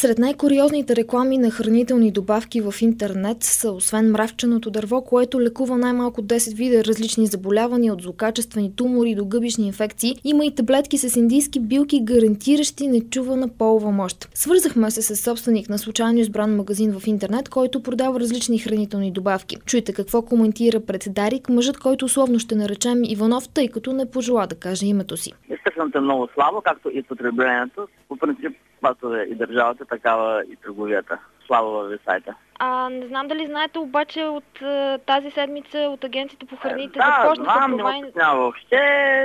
Сред най-куриозните реклами на хранителни добавки в интернет са освен мравченото дърво, което лекува най-малко 10 вида различни заболявания от злокачествени тумори до гъбични инфекции, има и таблетки с индийски билки, гарантиращи нечувана полова мощ. Свързахме се с собственик на случайно избран магазин в интернет, който продава различни хранителни добавки. Чуйте какво коментира пред Дарик, мъжът, който условно ще наречем Иванов, тъй като не пожела да каже името си. Естествено е много слабо, както и потреблението. По принцип, каквато е и държавата, такава и търговията. Слабо във сайта. Не знам дали знаете обаче от тази седмица от агенцията по храните започнаха промени. Да, знам, въобще.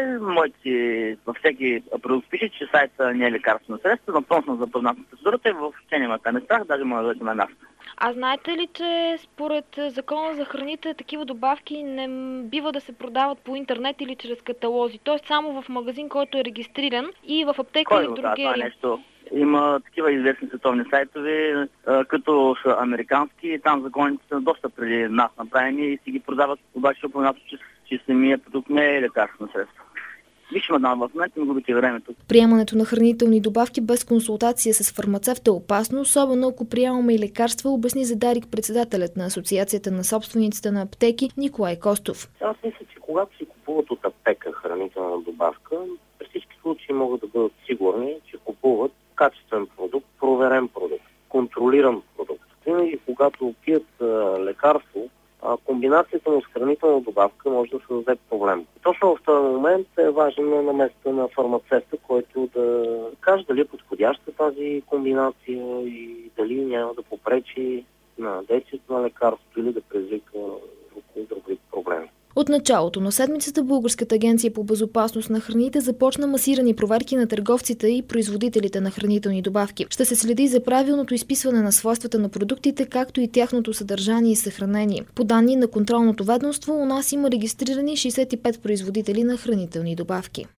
Във всеки продукт пише, че сайта не е лекарствено средство, напълно съм запознат с процедурата и въобще нямате не страх, даже може да дойде на място. А знаете ли, че според закона за храните такива добавки не бива да се продават по интернет или чрез каталози, т.е. само в магазин, който е регистриран и в аптека или в другерия? Има такива известни световни сайтове, като са американски, там законите са доста преди нас направени и си ги продават, обаче упоменато, че самия продукт не е лекарствено средство. Виж, мадам, в момента не губите времето. Приемането на хранителни добавки без консултация с фармацевт е опасно, особено ако приемаме и лекарства, обясни за Дарик председателят на Асоциацията на собствениците на аптеки Николай Костов. Аз мисля, че когато си купуват от аптека хранителна добавка, при всички случаи могат да бъдат сигурни, че купуват качествен продукт, проверен продукт, контролиран продукт. Винаги, когато пият лекарство, комбинацията му с хранителна добавка може да създаде проблем. Точно в този момент е важна наместа на фармацевта, който да каже дали е подходяща тази комбинация и дали няма да попречи на действието на лекарството или да предизвика други проблеми. От началото на седмицата Българската агенция по безопасност на храните започна масирани проверки на търговците и производителите на хранителни добавки. Ще се следи за правилното изписване на свойствата на продуктите, както и тяхното съдържание и съхранение. По данни на контролното ведомство, у нас има регистрирани 65 производители на хранителни добавки.